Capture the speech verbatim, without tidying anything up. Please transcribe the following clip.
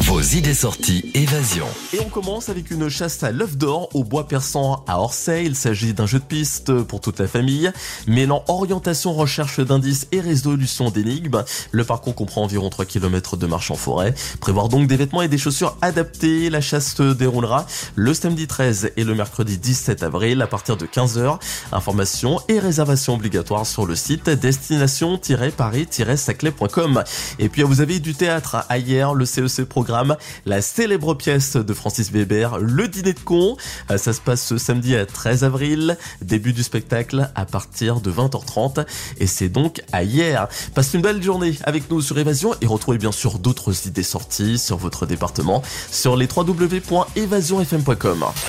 Vos idées sorties Évasion. Et on commence avec une chasse à l'œuf d'or au bois perçant à Orsay. Il s'agit d'un jeu de piste pour toute la famille, mêlant orientation, recherche d'indices et résolution d'énigmes. Le parcours comprend environ trois kilomètres de marche en forêt. Prévoir donc des vêtements et des chaussures adaptés. La chasse se déroulera le samedi treize et le mercredi dix-sept avril à partir de quinze heures. Informations et réservations obligatoires sur le site destination tiret paris tiret saclay point com. Et puis vous avez du théâtre à hier, le C E C programme la célèbre pièce de Francis Weber, Le Dîner de Con. Ça se passe ce samedi à treize avril, début du spectacle à partir de vingt heures trente et c'est donc à hier. Passez une belle journée avec nous sur Évasion et retrouvez bien sûr d'autres idées sorties sur votre département sur les w w w point évasion f m point com.